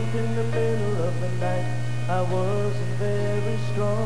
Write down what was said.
in the middle of the night. I wasn't very strong.